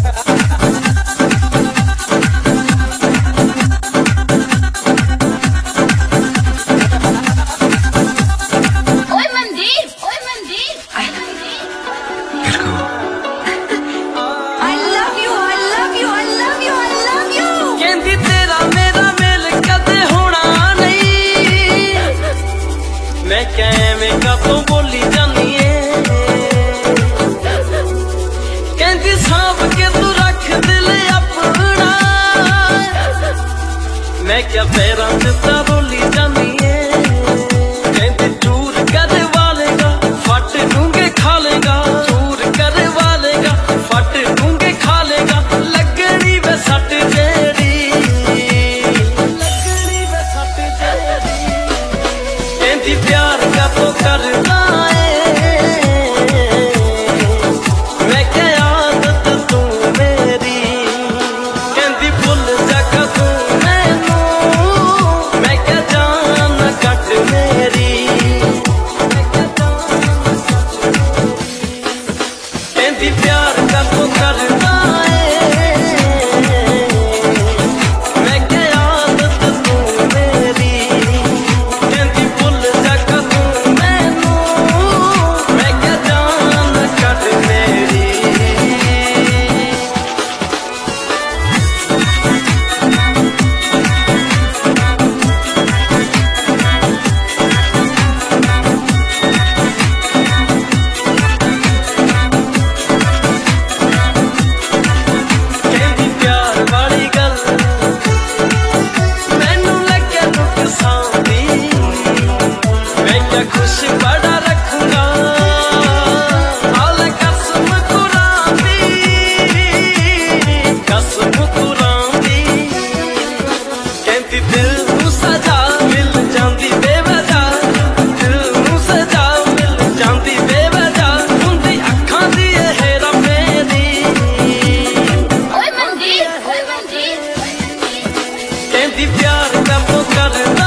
बोली जानी है कहती सांप के तू रख दिल अपना मैं क्या पैरा दिता बोली जानी है कहती चूर कर वालेगा फट डूंगे खा लेगा चूर कर वालेगा फट डूंगे खा लेगा लगनी वे सट जेड़ी लगनी वे सट जेड़ी कहती प्यार का तो करना प्यार का तो करना मैं क्या आदत तू मेरी कहती भुल जा तू मैनू मैं क्या जान कट मेरी खुश बड़ा रखूंगा आले कसम कुरानी कहती दिल नू सजा मिल जाती बेवजह दिल नू सजा मिल जाती बेवजह उनकी अखां दी हेरा फेरी कहती प्यार का तो करना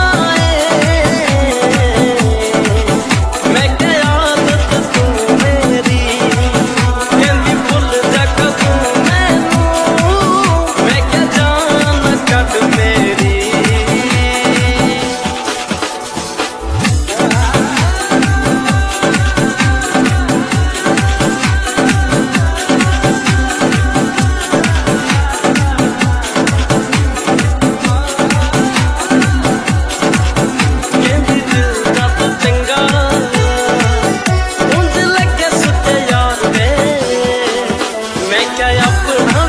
अपना